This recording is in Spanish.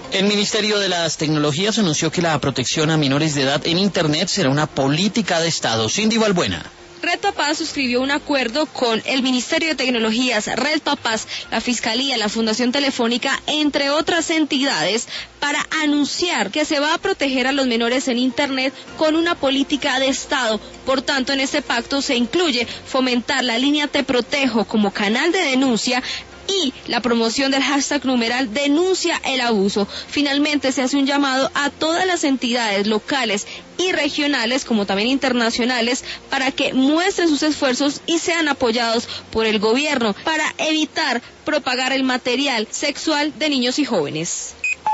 El Ministerio de las Tecnologías anunció que la protección a menores de edad en Internet será una política de Estado. Cindy Valbuena. Red Papás suscribió un acuerdo con el Ministerio de Tecnologías, Red Papás, la Fiscalía, la Fundación Telefónica, entre otras entidades, para anunciar que se va a proteger a los menores en Internet con una política de Estado. Por tanto, en este pacto se incluye fomentar la línea Te Protejo como canal de denuncia y la promoción del hashtag numeral denuncia el abuso. Finalmente se hace un llamado a todas las entidades locales y regionales, como también internacionales, para que muestren sus esfuerzos y sean apoyados por el gobierno para evitar propagar el material sexual de niños y jóvenes.